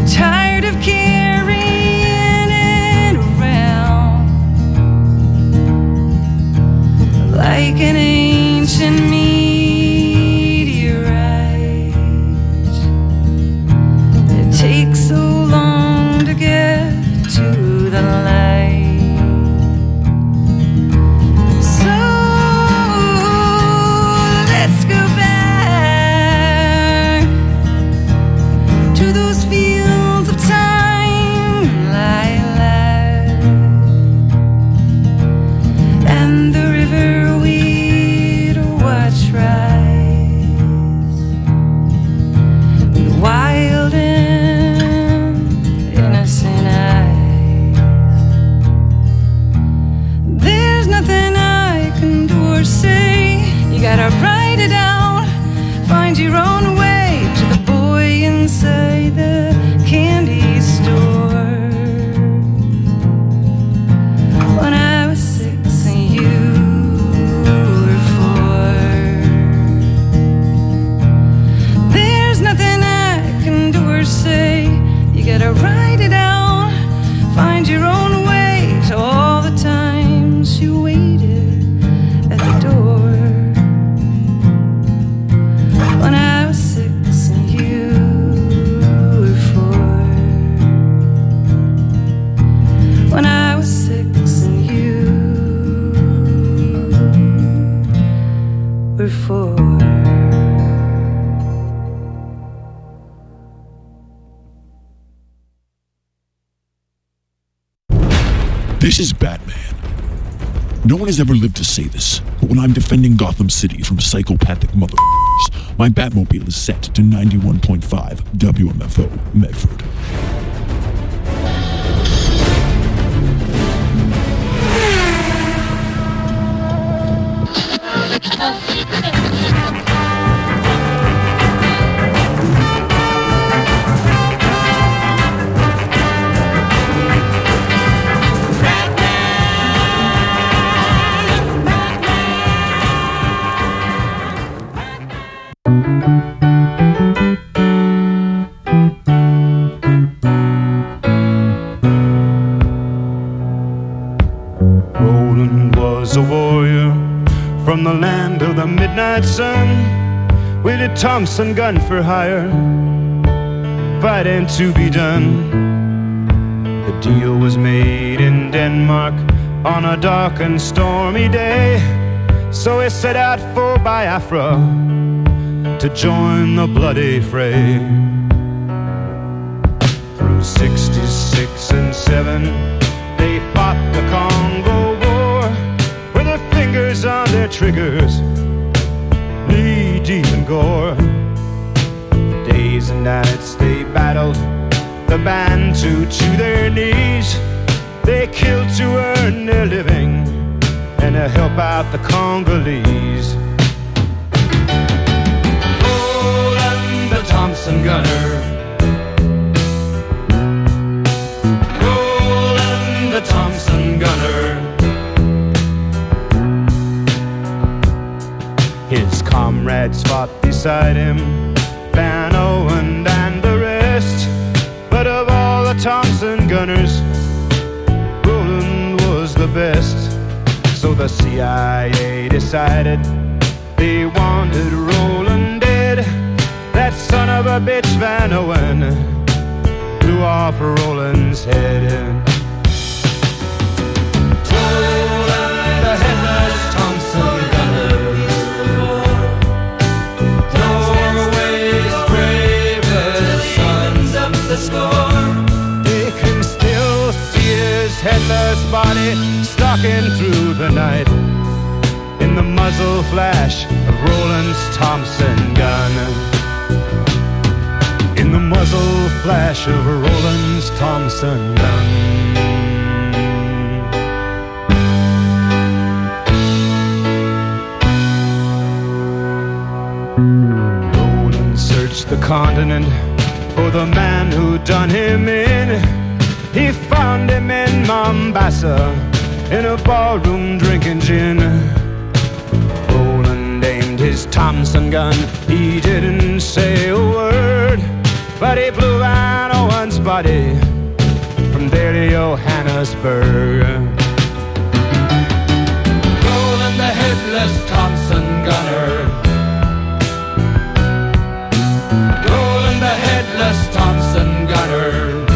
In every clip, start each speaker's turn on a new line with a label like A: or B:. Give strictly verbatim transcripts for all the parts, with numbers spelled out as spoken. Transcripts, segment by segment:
A: tired of carrying it around like an ancient meteorite. It takes so long to get to the light. So let's go back to those fields of time and lilac, and the river we'd watch rise, with wild and innocent eyes. There's nothing I can do or say. You gotta write it out, find your own way to the boy inside the candy store. When I was six and you were four. There's nothing I can do or say. You gotta write it out, find your own way to all the times you waited at the door. When I was six and you were four. When I was six and you were four.
B: This is Batman. No one has ever lived to say this, but when I'm defending Gotham City from psychopathic motherfuckers, my Batmobile is set to ninety-one point five W M F O Medford.
C: Roland was a warrior from the land of the midnight sun, with a Thompson gun for hire, fighting to be done. The deal was made in Denmark on a dark and stormy day, so he set out for Biafra to join the bloody fray. Through sixty-six and seven, they fought the Congo War, with their fingers on their triggers, knee deep in gore. Days and nights they battled the Bantu to their knees. They killed to earn their living and to help out the Congolese. Roland the Thompson gunner, Roland the Thompson gunner. His comrades fought beside him, Van Owen and the rest. But of all the Thompson gunners, Roland was the best. So the C I A decided they wanted Roland dead. That son of a bitch Van Owen blew off Roland's head. Roland the headless Thompson gunner, Norway's bravest sons of the score. They can still see his headless body stalking through the night in the muzzle flash of Roland's Thompson gun. In the muzzle flash of Roland's Thompson gun. Roland searched the continent for the man who done him in. He found him in Mombasa, in a ballroom drinking gin. Roland aimed his Thompson gun, he didn't say a word. but he blew out Owen's body from there to Johannesburg.
D: Roland the headless Thompson gunner, Roland the headless Thompson gunner,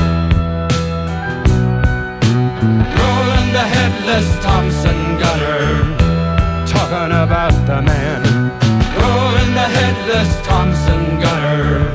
D: Roland the headless Thompson gunner,
C: talking about the man,
D: Roland the headless Thompson gunner.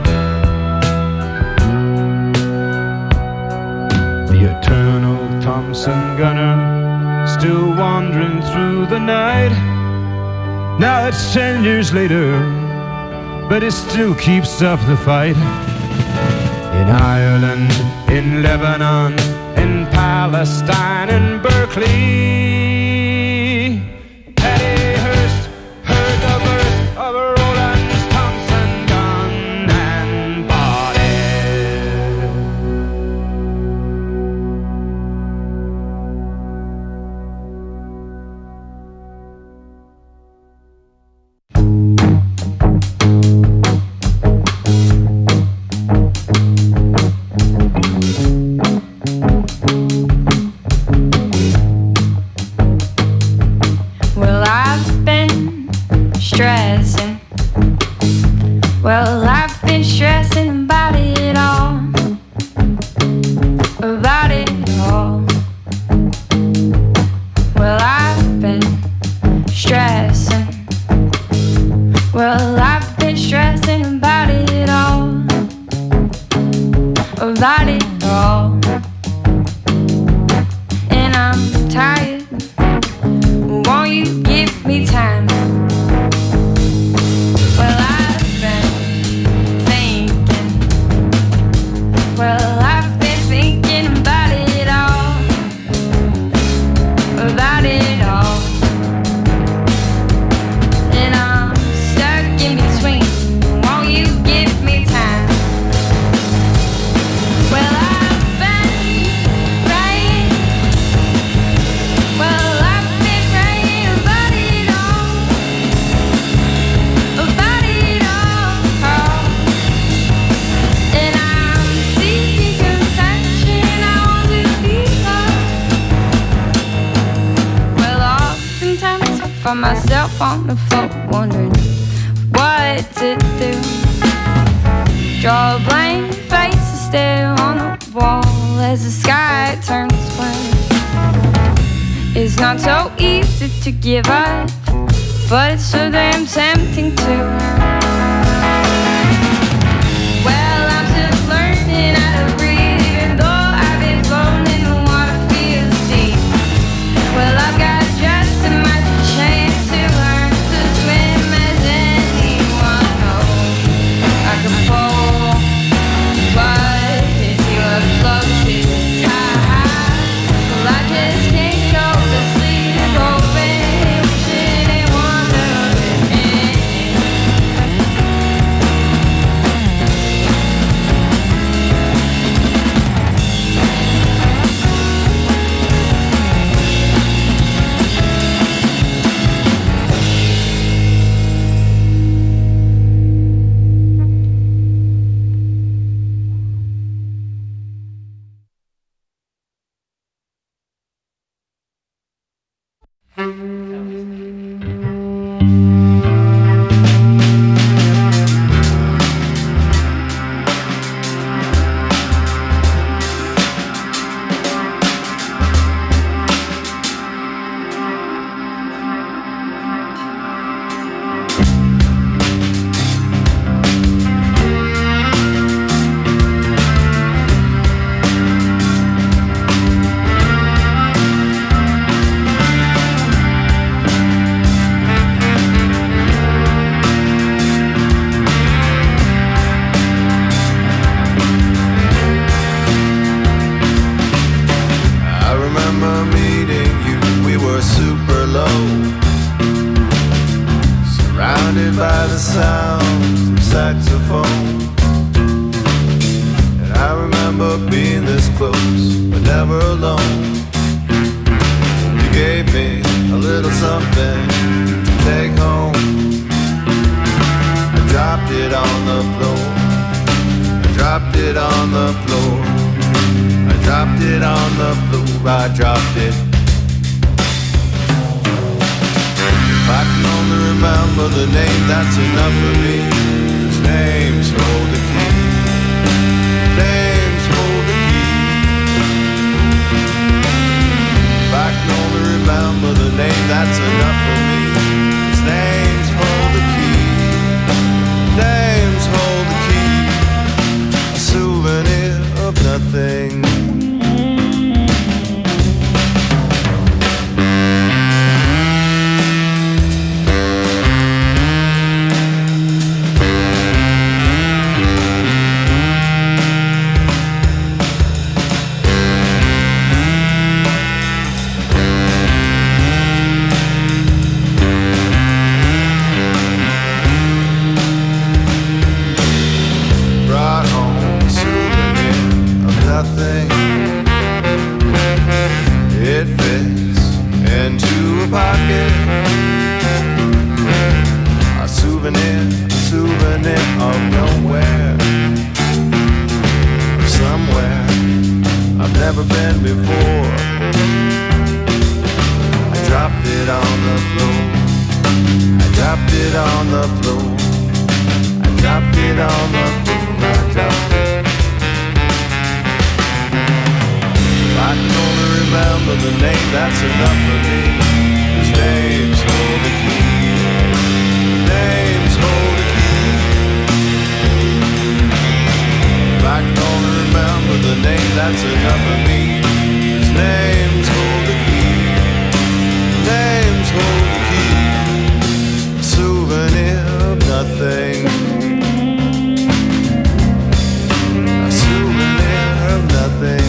C: The eternal Thompson gunner, still wandering through the night. Now it's ten years later, but it still keeps up the fight. In Ireland, in Lebanon, in Palestine, in Berkeley, Paddy Hearst heard the birth of Roland Thompson gun and body.
A: Well, I've been stressing. Well, I've been stressing about it all. About it all. Well, I've been stressing. Well, I've been stressing about it all. About it all. And I'm tired. Won't you give me time? Well, I've been thinking. Well, I've been thinking about it all. About it all. And I'm stuck in between. Won't you give me time? Well, I've been right. Well, I've been praying about it all. About it all. And I'm seeking compassion. I want to be loved. Well, oftentimes I find myself on the floor wondering what to do. Draw a blank face and stare on the wall as the sky turns white. It's not so easy to give up, but it's so damn tempting to. Well, I'm just learning how to breathe, even though I've been floating in the water, feels deep. Well, I've got just as much chance to learn to swim as anyone knows. I can pull, but it's your floats to the tide. Well, I just can't go to sleep, hoping, wishing and wondering.
E: by the sounds of saxophone. And I remember being this close, but never alone. You gave me a little something to take home. I dropped it on the floor. I dropped floor. I dropped it on the floor, I dropped it. If I can only remember the name, that's enough for me. His name's hold the key. Name's hold the key. If I can only remember the name, that's enough for me. His name's hold the key. Name's hold the key. A souvenir of nothing. It fits into a pocket. A souvenir, a souvenir of nowhere, somewhere I've never been before. I dropped it on the floor. I dropped it on the floor. I dropped it on the floor. I dropped it. I can only remember the name, that's enough for me. His name's hold the key. Name's hold the key. If I can only remember the name, that's enough for me. His name's hold the key. Name's hold the key. A souvenir of nothing. A souvenir of nothing.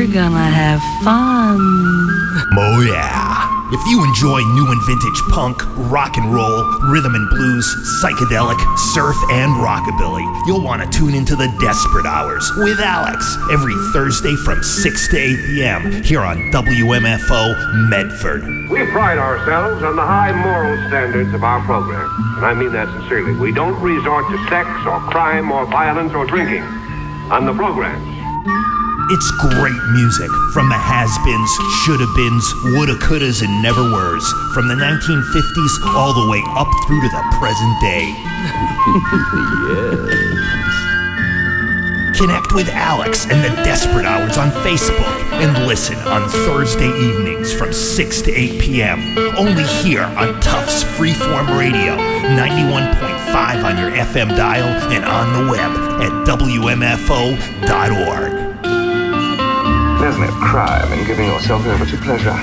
A: we're gonna have fun.
F: Oh yeah. If you enjoy new and vintage punk, rock and roll, rhythm and blues, psychedelic, surf, and rockabilly, you'll want to tune into the Desperate Hours with Alex every Thursday from six to eight p.m. here on W M F O Medford.
G: We pride ourselves on the high moral standards of our program, and I mean that sincerely. We don't resort to sex or crime or violence or drinking on the programs.
F: It's great music from the has-beens, shoulda-beens, woulda, couldas, and never-weres, from the nineteen fifties all the way up through to the present day. Yes. Connect with Alex and the Desperate Hours on Facebook and listen on Thursday evenings from six to eight p.m. only here on Tufts Freeform Radio, ninety-one point five on your F M dial and on the web at W M F O dot org.
G: There's no crime in giving yourself over to pleasure.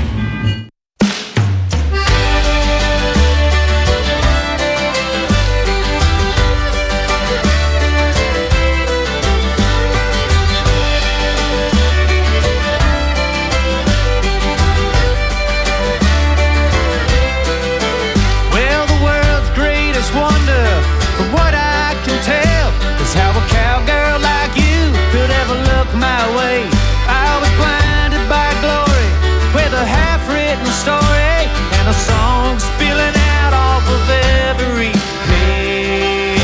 H: Well, the world's greatest wonder, from what I can tell, is how a cowgirl like you could ever look my way. I was blinded by glory, with a half-written story and a song spilling out off of every page.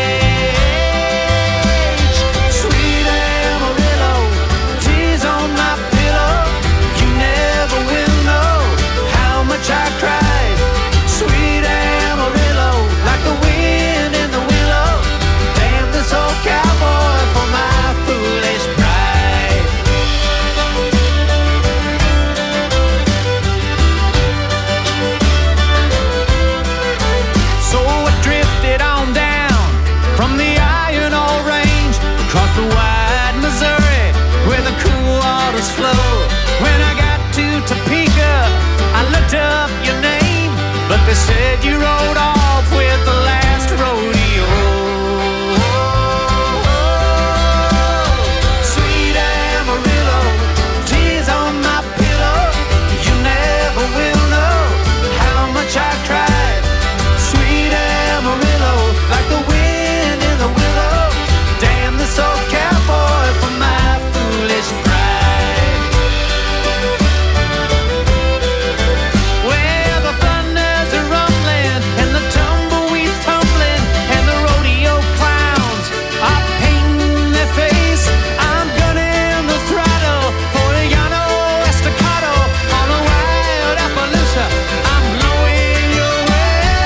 H: Sweet Amarillo, tears on my pillow. You never will know how much I cried. Sweet Amarillo, like the wind in the willow. Damn this old cowboy for my foolish pride. From the iron ore range across the wide Missouri, where the cool waters flow. When I got to Topeka, I looked up your name, but they said you rode off with the last rodeo. Sweet Amarillo, tears on my pillow. You never will know how much I cried. Sweet Amarillo, like the wind the willow. Damn this old cowboy for my foolish pride. Well, the thunders are rumbling and the tumbleweeds tumbling and the rodeo clowns are painting their face. I'm gunning the throttle for a Llano Estacado on a wild Appaloosa. I'm blowing your way.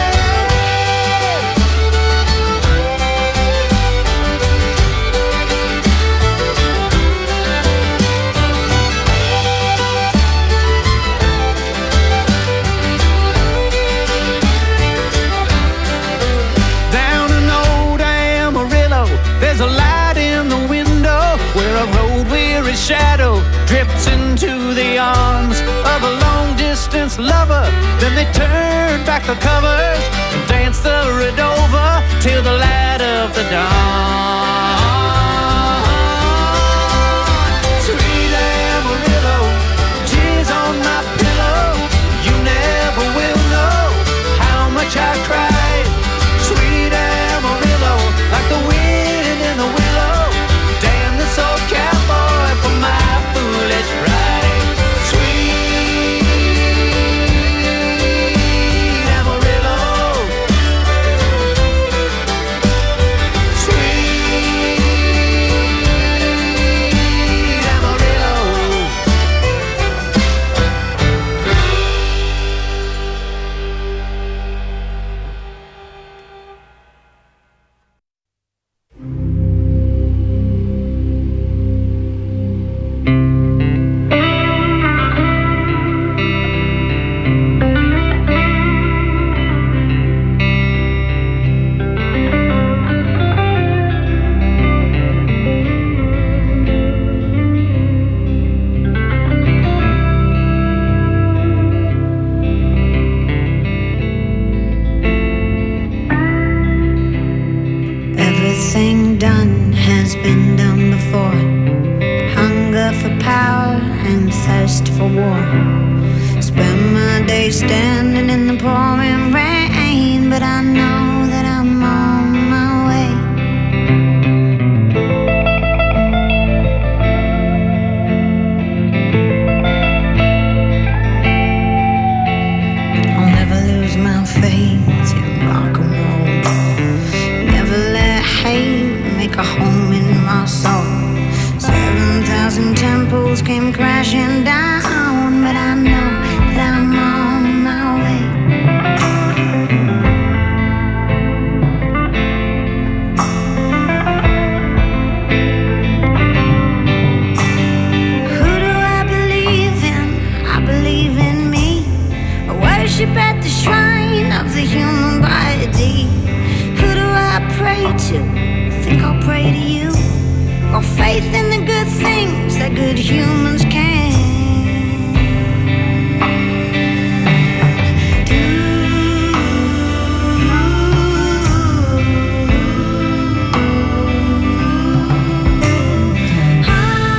H: There's a light in the window where a road-weary shadow drifts into the arms of a long-distance lover. Then they turn back the covers and dance the Redova till the light of the dawn. Sweet Amarillo, tears on my pillow. You never will know how much I cried. Sweet Amarillo, like the wind in the willow. Damn this old cowboy for my foolish pride. Sweet Amarillo, sweet
I: thirst for war. Spend my days standing in the pouring rain, but I know that I'm on my way. I'll never lose my faith in rock and roll. Never let hate make a home in my soul. Seven thousand temples came crashing down, but I know that I'm on my way. Who do I believe in? I believe in me. I worship at the shrine of the human body. Who do I pray to? Think I'll pray to you. Got faith in the good things that good humans can do. Ah,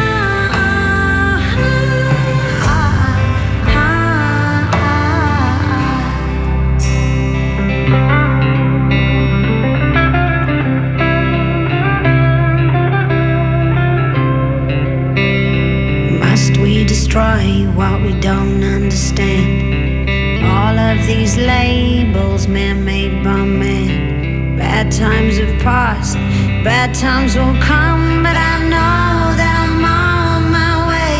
I: ah, ah, ah, Must we destroy what we don't understand? All of these labels man-made by man. Bad times have passed, bad times will come, but I know that I'm on my way.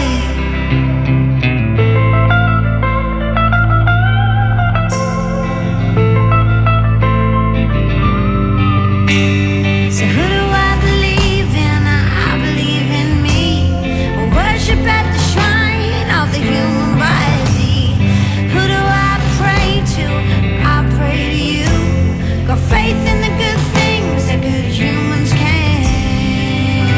I: So who do I believe in? I believe in me. I worship at the shrine of the human body. Who do I pray to? I pray to you. Got faith in the good things that good humans can.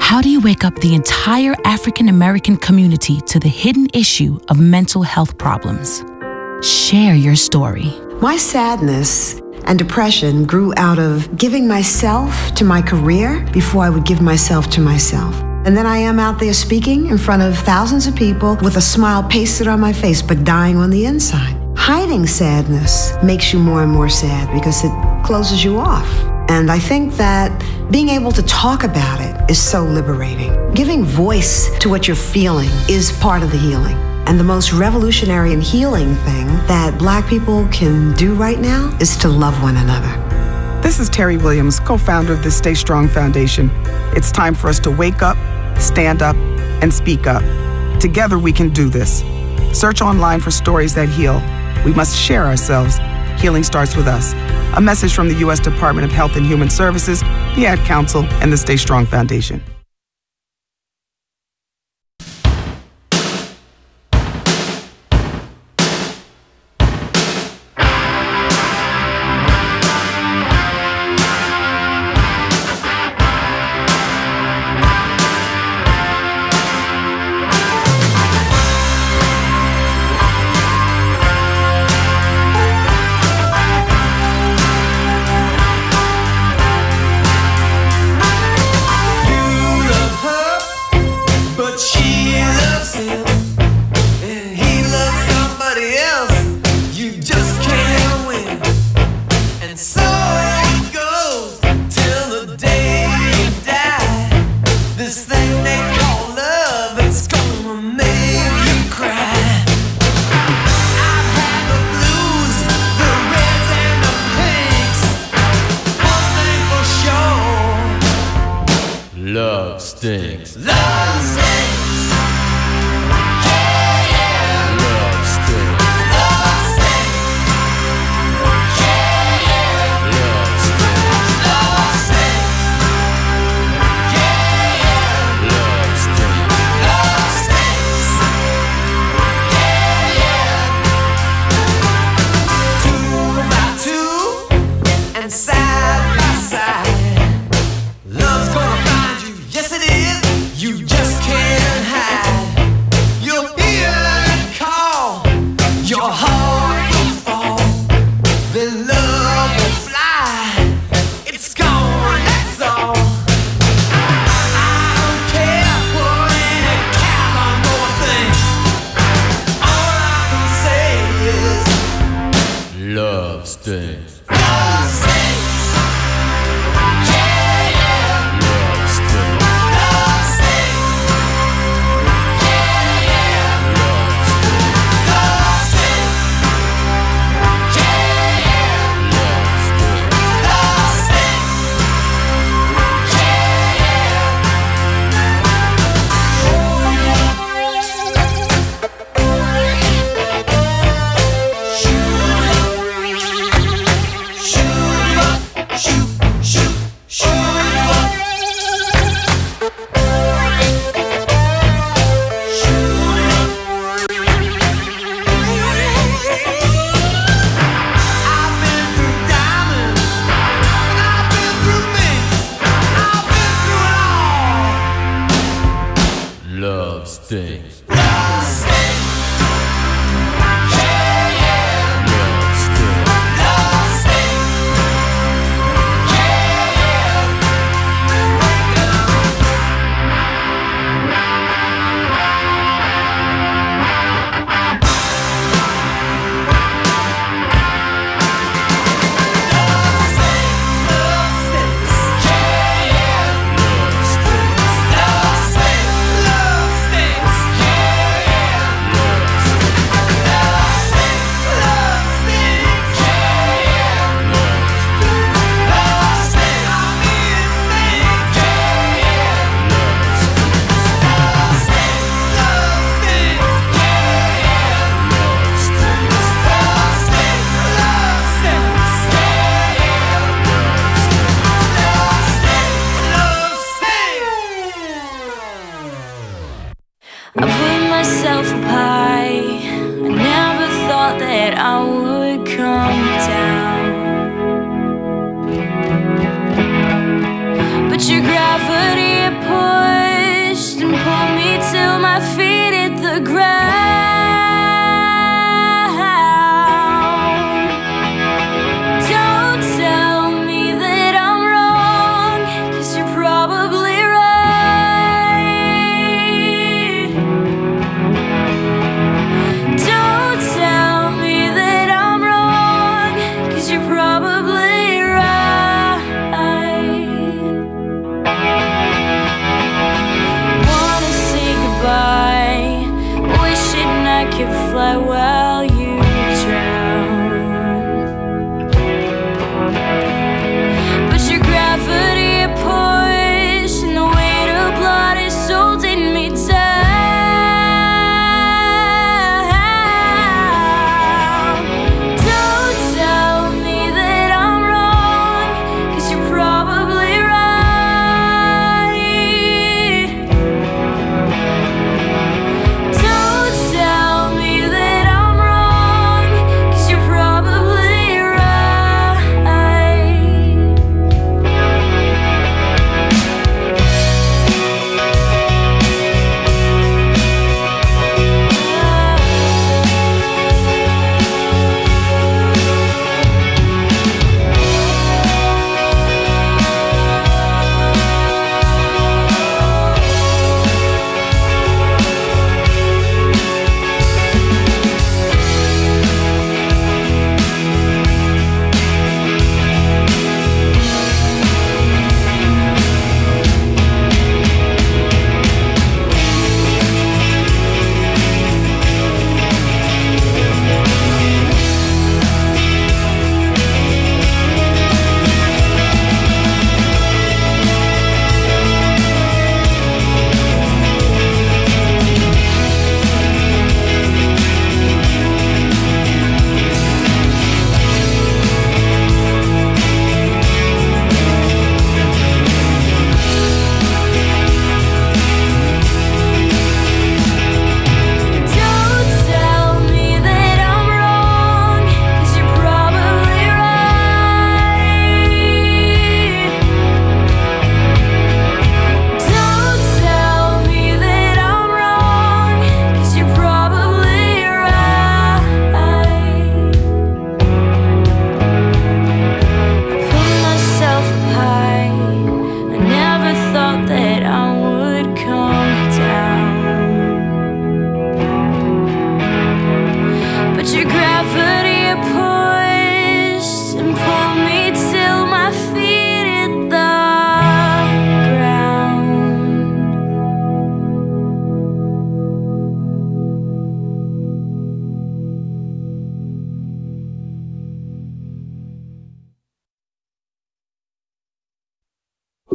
J: How do you wake up the entire African American community to the hidden issue of mental health problems? Share your story.
K: My sadness and depression grew out of giving myself to my career before I would give myself to myself. And then I am out there speaking in front of thousands of people with a smile pasted on my face, but dying on the inside. Hiding sadness makes you more and more sad because it closes you off. And I think that being able to talk about it is so liberating. Giving voice to what you're feeling is part of the healing. And the most revolutionary and healing thing that Black people can do right now is to love one another.
L: This is Terry Williams, co-founder of the Stay Strong Foundation. It's time for us to wake up, stand up, and speak up. Together we can do this. Search online for stories that heal. We must share ourselves. Healing starts with us. A message from the U S Department of Health and Human Services, the Ad Council, and the Stay Strong Foundation.
D: Love stinks.
H: Love stinks. Yeah, yeah.
D: Love stinks.
H: Love stinks. Yeah, yeah.
D: Love stinks.
H: Love stinks. Yeah, yeah.
D: Love stinks.
H: Love stinks. Yeah, yeah. Two by two and side by side. Love's gonna find you. Yes, it is. You just can't hide. You'll hear it call. Your heart will fall. Then love will fly. It's gone, that's all. I don't care what any cows on more things. All I can say is
D: Love stinks.
H: love stinks. Yeah, yeah.
D: Love stinks.
H: Love stinks. Yeah, yeah.
D: Love stinks.
H: Love stinks. Yeah, yeah.
D: Love stinks.
H: Love stinks. Shoot, shoot, shoot up. I've been through diamonds, and I've been through minks. I've been through it all.
D: Love stinks.
H: Love stinks. Yeah, yeah.
D: Love stinks.
H: Love stinks. Yeah, yeah. Love stinks. Yeah, yeah.
D: Love stinks.
H: Love stinks. Love stinks. Yeah,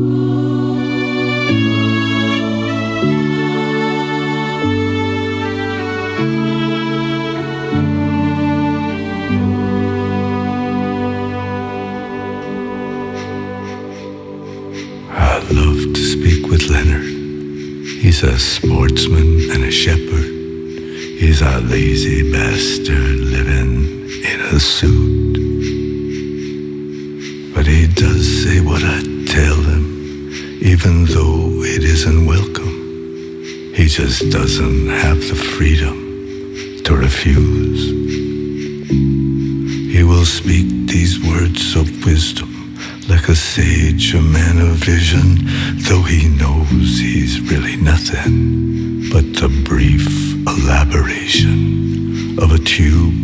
M: He's a sportsman and a shepherd. He's a lazy bastard living in a suit. But he does say what I tell him, even though it isn't welcome. He just doesn't have the freedom to refuse. He will speak these words of wisdom like a sage, a man of vision, though he knows he's really nothing but the brief elaboration of a tube.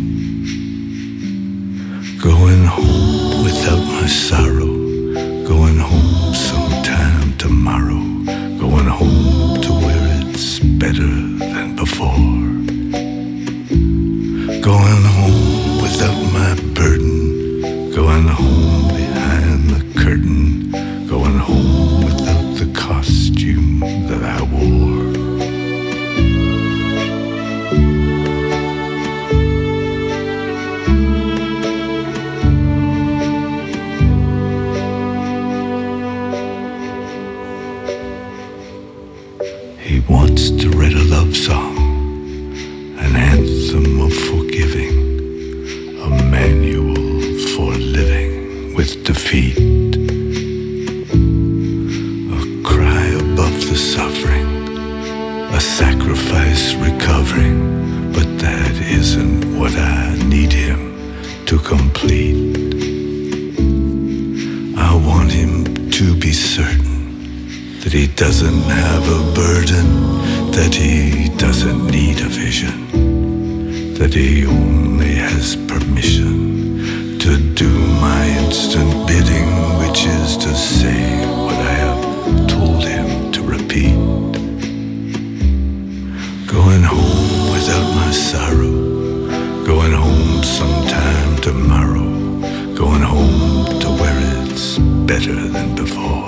M: Going home without my sorrow, going home sometime tomorrow, going home to where it's better than before. Going home without my burden, going home behind the curtain, going home without the costume that I wore. He wants to write a love song, an anthem of forgiving, a manual for living with defeat, a cry above the suffering, a sacrifice recovering, but that isn't what I need him to complete. I want him to be certain that he doesn't have a burden, that he doesn't need a vision, that he only has permission to do my instant bidding, which is to say what I have told him to repeat. Going home without my sorrow, going home sometime tomorrow, going home to where it's better than before.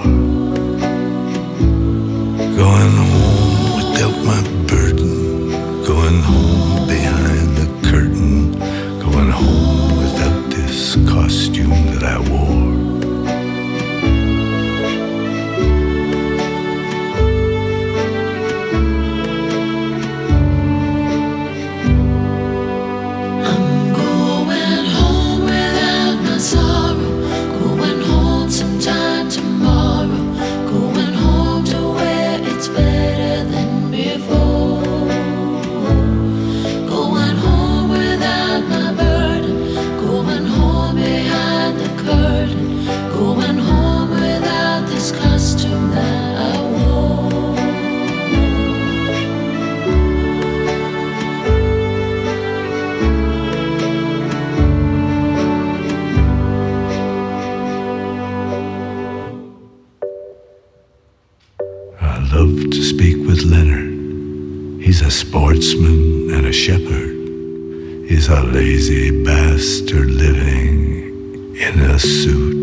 M: Going home without my burden, going home behind the curtain, going home without this costume that I wore.
N: I'm going home without my sorrow, going home sometime tomorrow, going home to where it's better than before. Going home without my burden, going home behind the curtain, going home without this costume that I wore.
M: I love to speak with Leonard. He's a sportsman and a shepherd. He's a lazy bastard living in a suit.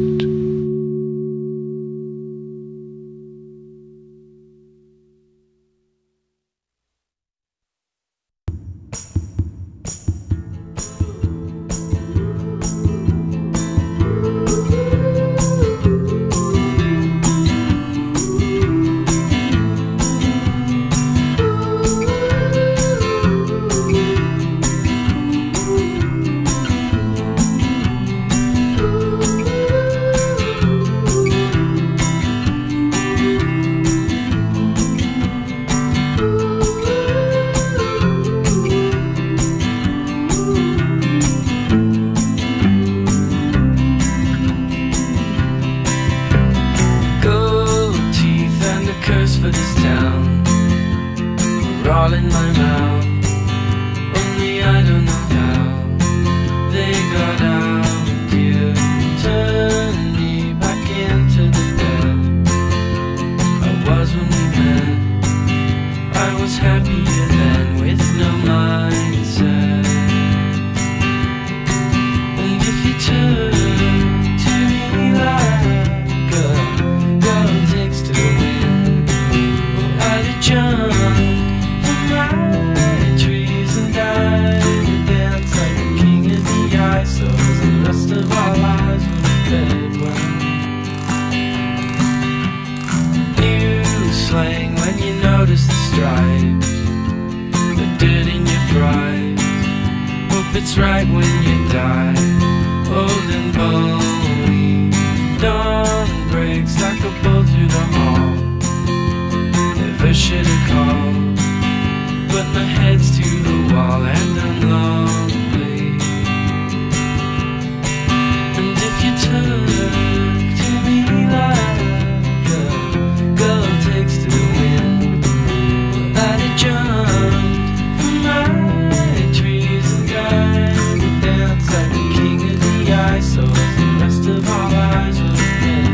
O: Gold teeth and a curse for this town are all in my mouth. Only I don't know how they got out. You turned me back into the bed I was when we met. I was happier then with no mindset. And if you turn to me like a girl, take notice the stripes, the dirt in your fries. Hope it's right when you die, old and bony. Dawn breaks like a bolt through the hall. Never should have called, but my head's to the wall and I'm lonely. And if you turn to me like a girl takes to the wind, well, I'd have jumped from my trees and died to dance like the king of the ice, so as the rest of our lives were dead.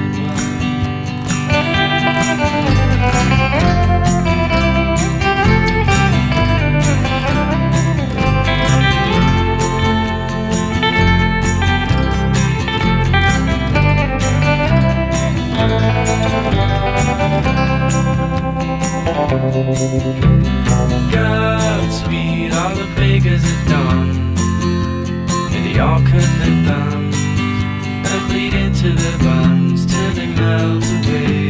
O: Godspeed, all the beggars at dawn, and they all cut their thumbs and bleed into their buns till they melt away.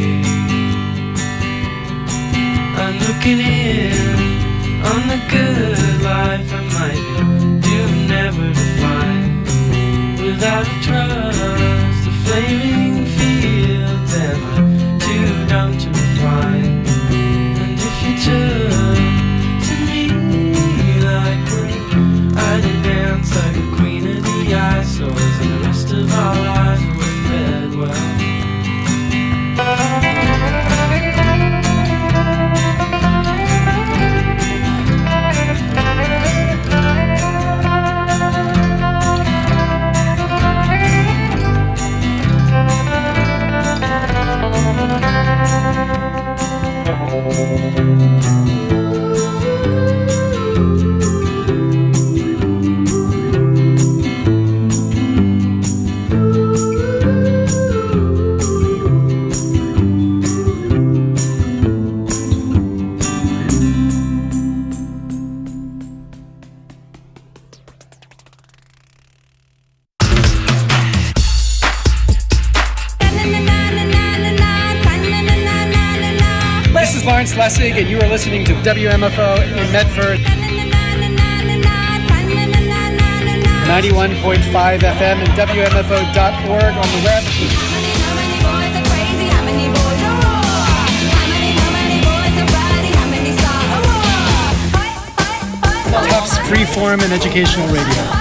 O: I'm looking in on the good life I might do never to find, without a trust, the flaming fields am I too dumb to refine. And if you turn to me like one, I'd dance like a queen of the ice, so as the rest of our lives were fed well.
P: Lessig, and you are listening to W M F O in Medford, ninety-one point five F M and W M F O dot org on the web. Tufts Freeform and Educational Radio.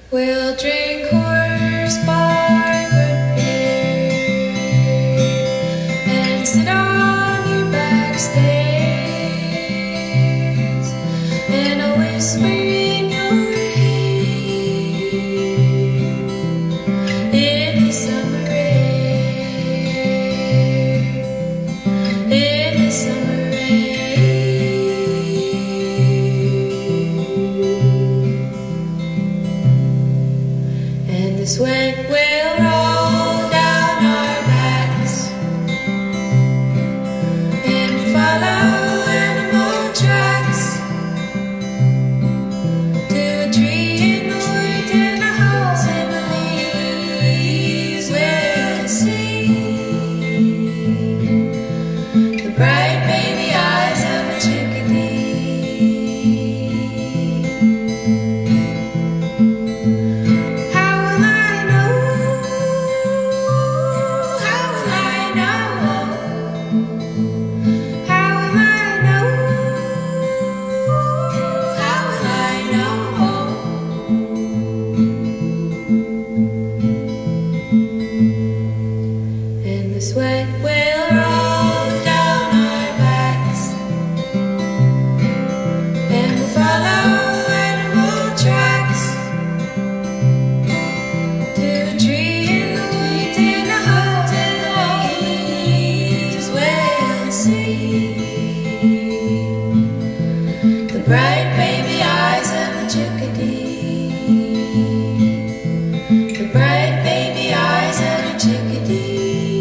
N: We'll drink horse bar good beer and sit on your back stairs, and I'll whisper in your ear in the summer air, in the summer sweat will roll down our backs and follow animal tracks to a tree in the woods and a house in the leaves. We'll see the bright baby eyes of a chickadee. Sweat will roll down our backs and we'll follow animal tracks to a tree in the woods and a house in the leaves. We'll see the bright baby eyes of a chickadee, the bright baby eyes of a chickadee.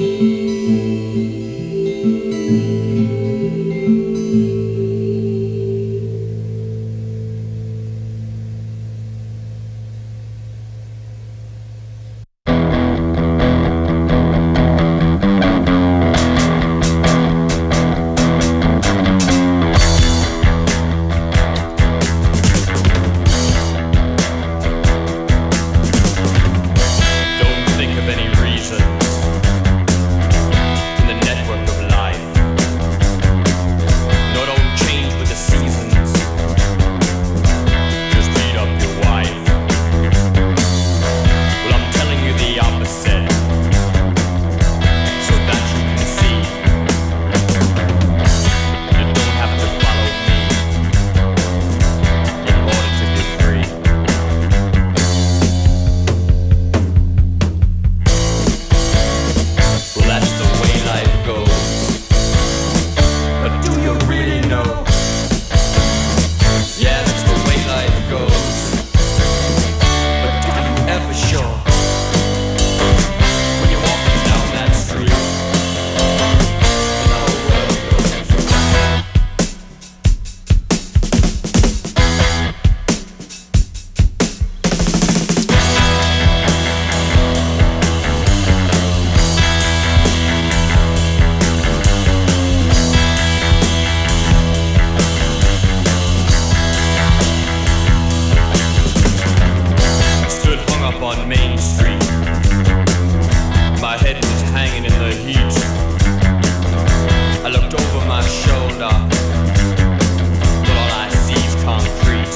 Q: On Main Street, my head was hanging in the heat. I looked over my shoulder, but all I see is concrete.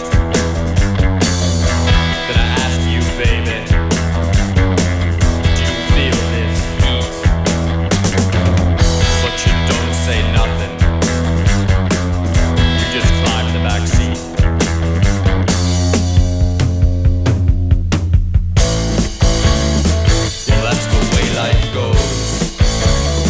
Q: Then I asked you, baby, do you feel this heat? But you don't say nothing. You just climb the back seat. Life goes.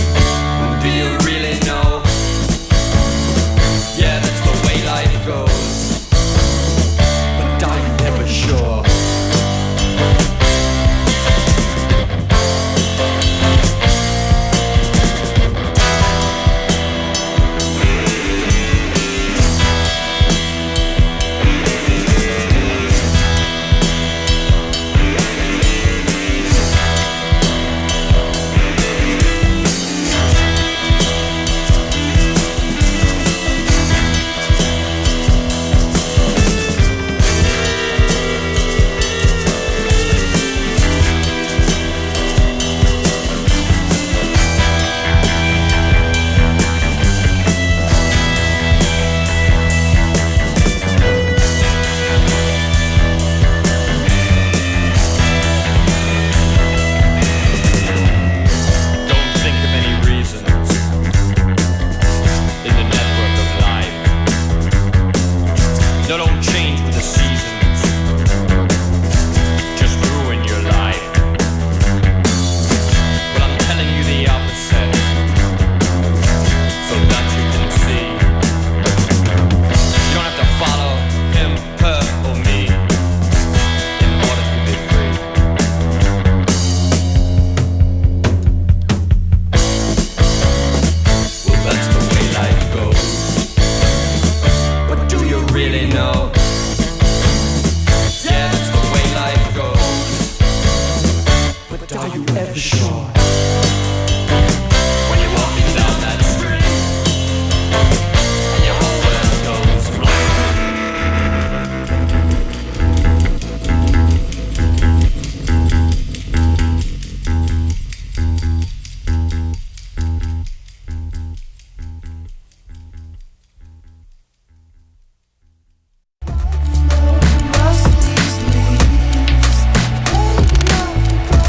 R: you ever sure?